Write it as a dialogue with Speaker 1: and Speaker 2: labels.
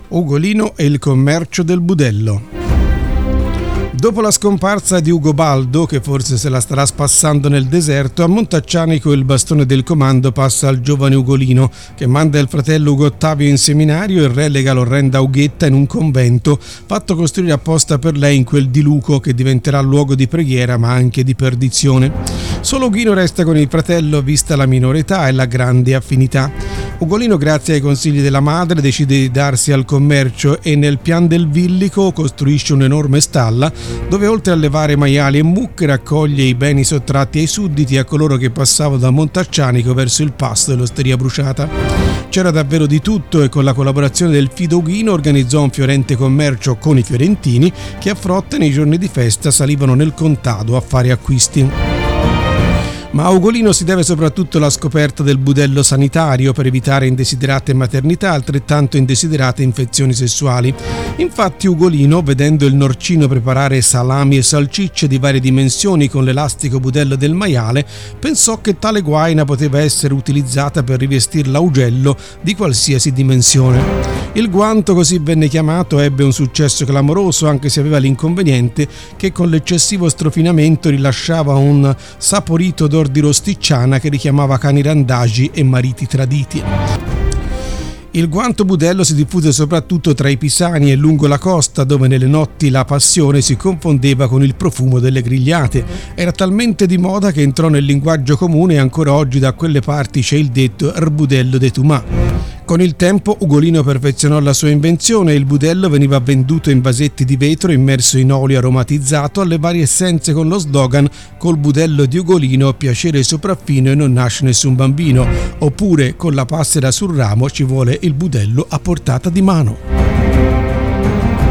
Speaker 1: Ugolino e il commercio del budello. Dopo la scomparsa di Ugobaldo, che forse se la starà spassando nel deserto, a Montaccianico il bastone del comando passa al giovane Ugolino, che manda il fratello Ugo Ottavio in seminario e relega l'orrenda Ughetta in un convento fatto costruire apposta per lei in quel di Luco, che diventerà luogo di preghiera ma anche di perdizione. Solo Ughino resta con il fratello vista la minore età e la grande affinità. Ugolino, grazie ai consigli della madre, decide di darsi al commercio e nel Pian del Villico costruisce un'enorme stalla dove oltre a allevare maiali e mucche raccoglie i beni sottratti ai sudditi e a coloro che passavano da Montaccianico verso il passo dell'Osteria Bruciata. C'era davvero di tutto e con la collaborazione del fido Ughino organizzò un fiorente commercio con i fiorentini che a frotte nei giorni di festa salivano nel contado a fare acquisti. Ma a Ugolino si deve soprattutto la scoperta del budello sanitario per evitare indesiderate maternità, altrettanto indesiderate infezioni sessuali. Infatti Ugolino, vedendo il norcino preparare salami e salsicce di varie dimensioni con l'elastico budello del maiale, pensò che tale guaina poteva essere utilizzata per rivestir l'augello di qualsiasi dimensione. Il guanto, così venne chiamato, ebbe un successo clamoroso, anche se aveva l'inconveniente che con l'eccessivo strofinamento rilasciava un saporito odore di rosticciana che richiamava cani randagi e mariti traditi. Il guanto budello si diffuse soprattutto tra i pisani e lungo la costa, dove nelle notti la passione si confondeva con il profumo delle grigliate. Era talmente di moda che entrò nel linguaggio comune e ancora oggi da quelle parti c'è il detto "budello de Tumà". Con il tempo Ugolino perfezionò la sua invenzione e il budello veniva venduto in vasetti di vetro immerso in olio aromatizzato alle varie essenze con lo slogan "Col budello di Ugolino piacere sopraffino e non nasce nessun bambino", oppure "Con la passera sul ramo ci vuole il budello a portata di mano".